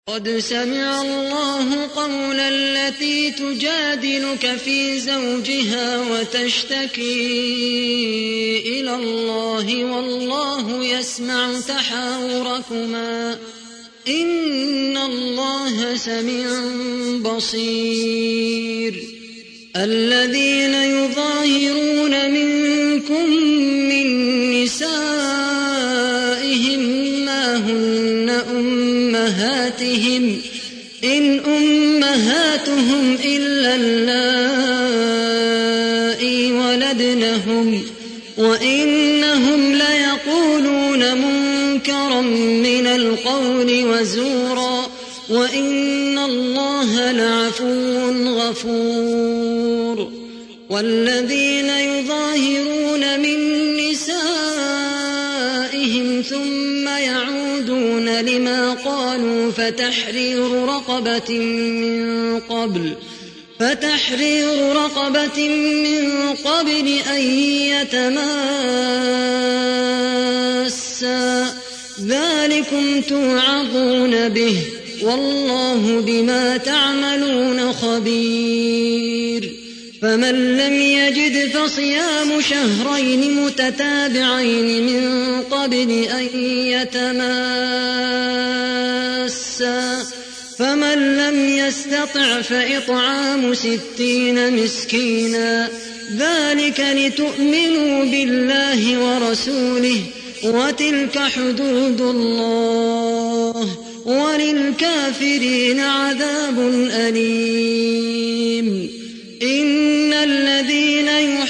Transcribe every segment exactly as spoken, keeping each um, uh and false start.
قد سمع الله قول التي تجادلك في زوجها وتشتكي إلى الله والله يسمع تحاوركما إن الله سميع بصير. الذين يظاهرون منكم من نسائهم ما هن أمهاتهم إن أمهاتهم إلا اللائي ولدنهم وإنهم ليقولون منكرا من القول وزورا وإن الله لعفو غفور. والذين يظاهرون من نسائهم ثم يعودون لما قالوا فتحرير رقبة من قبل فتحرير رقبة من قبل أن يتماسا ذلكم توعظون به والله بما تعملون خبير. فمن لم يجد فصيام شهرين متتابعين من قبل أن يتماسا فمن لم يستطع فإطعام ستين مسكينا ذلك لتؤمنوا بالله ورسوله وتلك حدود الله وللكافرين عذاب أليم. إن الذين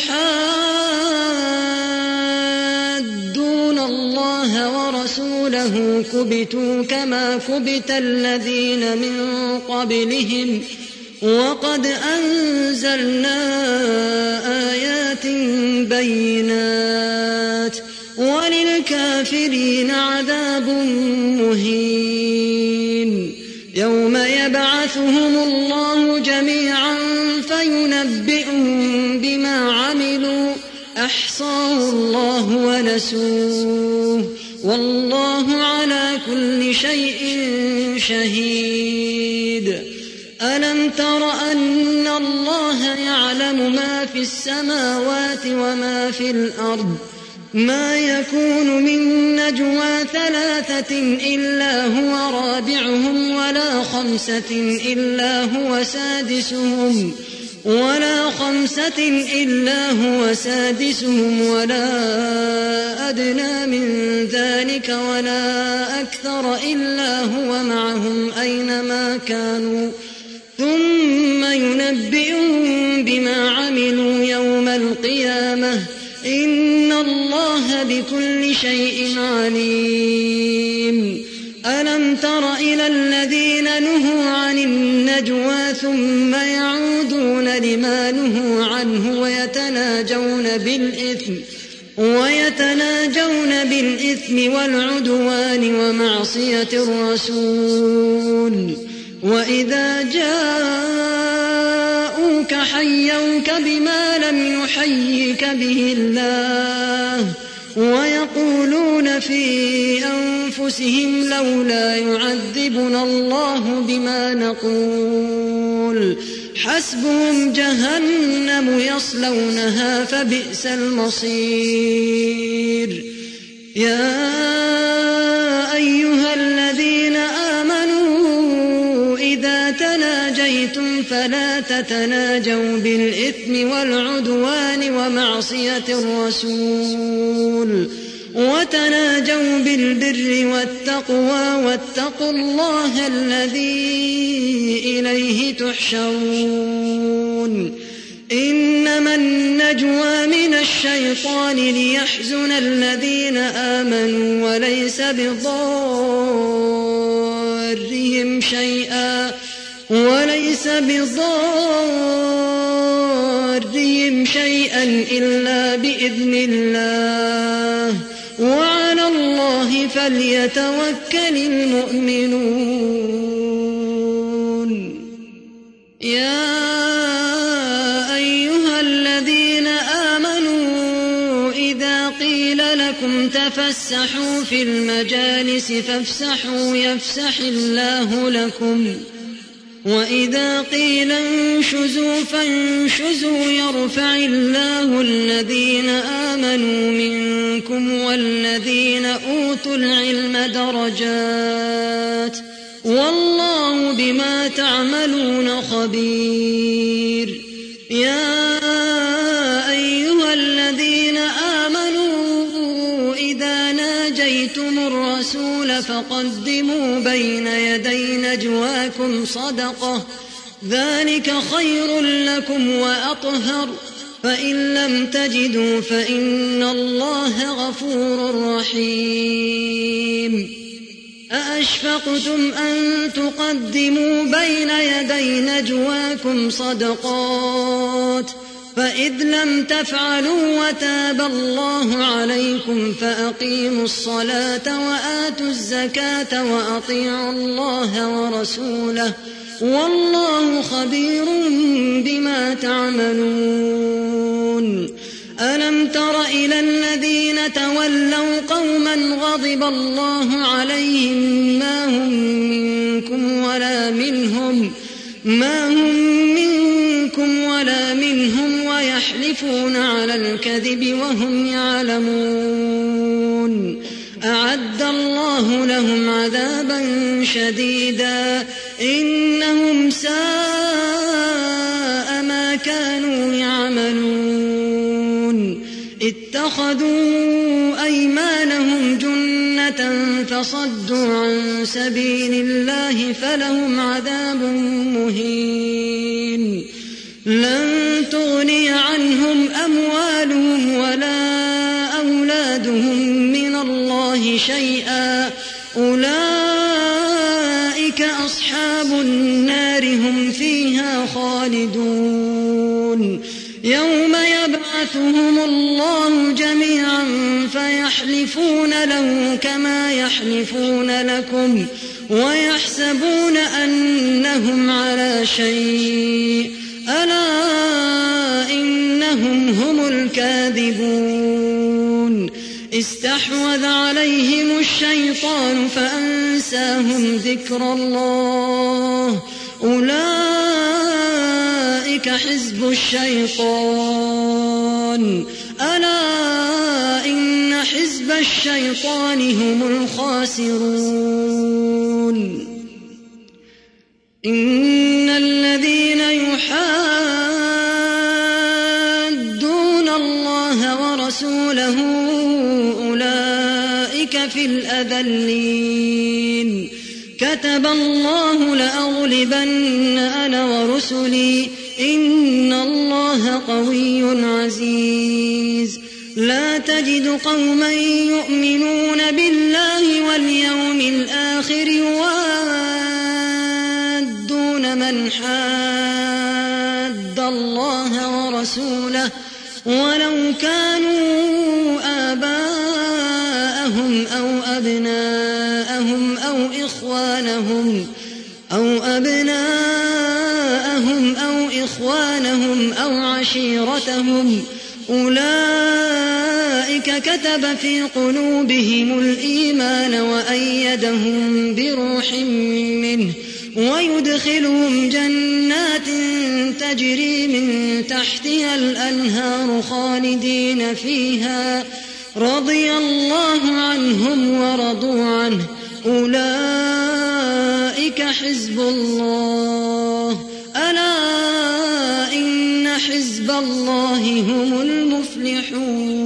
يحادون الله ورسوله كبتوا كما كبت الذين من قبلهم وقد أنزلنا آيات بينات وللكافرين عذاب مهين. يوم يبعثهم الله جميعا فينبئهم بما عملوا أحصاه الله ونسوه والله على كل شيء شهيد. ألم تر أن الله يعلم ما في السماوات وما في الأرض ما يكون من نجوى ثلاثة إلا هو رابعهم ولا خمسة إلا هو سادسهم ولا خمسة إلا هو سادسهم ولا أدنى من ذلك ولا أكثر إلا هو معهم أينما كانوا ثم ينبئهم بما عملوا يوم القيامة إن الله بكل شيء عليم. ألم تر إلى الذين نهوا عن النجوى ثم يعودون لما نهوا عنه ويتناجون بالإثم ويتناجون بالإثم والعدوان ومعصية الرسول وإذا جاءوك حيوك بما لم يحيك به الله ويقولون في أنفسهم لولا يعذبنا الله بما نقول حسبهم جهنم يصلونها فبئس المصير. يا أيها الذين آمنوا إذا تناجيتم فلا تتناجوا بالإثم والعدوان ومعصية الرسول وتناجوا بالبر والتقوى واتقوا الله الذي إليه تحشرون. إنما النجوى من الشيطان ليحزن الذين آمنوا وليس بضارهم شيئا وليس بضارهم شيئا إلا بإذن الله وعلى الله فليتوكل المؤمنون. يا أيها الذين آمنوا إذا قيل لكم تفسحوا تفسحوا في المجالس فافسحوا يفسح الله لكم وإذا قيل انشزوا فانشزوا يرفع الله الذين آمنوا منكم والذين أوتوا العلم درجات والله بما تعملون خبير. يا أيها الذين آمنوا إذا ناجيتم الرسول فقدموا بين يدي نجواكم صدقة ذلك خير لكم وأطهر فإن لم تجدوا فإن الله غفور رحيم. أأشفقتم أن تقدموا بين يدي نجواكم صدقات فإذ لم تفعلوا وتاب الله عليكم فأقيموا الصلاة وآتوا الزكاة وأطيعوا الله ورسوله والله خبير بما تعملون. ألم تر إلى الذين تولوا قوما غضب الله عليهم ما هم منكم ولا منهم ما هم منكم ولا منهم ويحلفون على الكذب وهم يعلمون أعد الله لهم عذابا شديدا إنهم ساء ما كانوا يعملون. اتخذوا أيمانهم جنة فصدوا عن سبيل الله فلهم عذاب مهين. لن تغني عنهم أموالهم ولا أولادهم من الله شيئا أولئك أصحاب النار هم فيها خالدون. يوم يبعثهم الله جميعا فيحلفون له كما يحلفون لكم ويحسبون أنهم على شيء ألا إنهم هم الكاذبون. استحوذ عليهم الشيطان فأنساهم ذكر الله أولئك حزب الشيطان ألا إن حزب الشيطان هم الخاسرون. إن الذين يحادون الله ورسوله أولئك في الأذلين. كتب الله لأغلبن أنا ورسلي إن الله قوي عزيز. لا تجد قوما يؤمنون بالله واليوم الآخر يوادون من حاد الله ورسوله ولو كانوا آباءهم أو أبناءهم أو إخوانهم أو أبناءهم أو إخوانهم أو عشيرتهم أولئك كتب في قلوبهم الإيمان وأيدهم بروح منه ويدخلهم جنات تجري من تحتها الأنهار خالدين فيها رضي الله عنهم ورضوا عنه أولئك حزب الله ألا إن حزب الله هم المفلحون.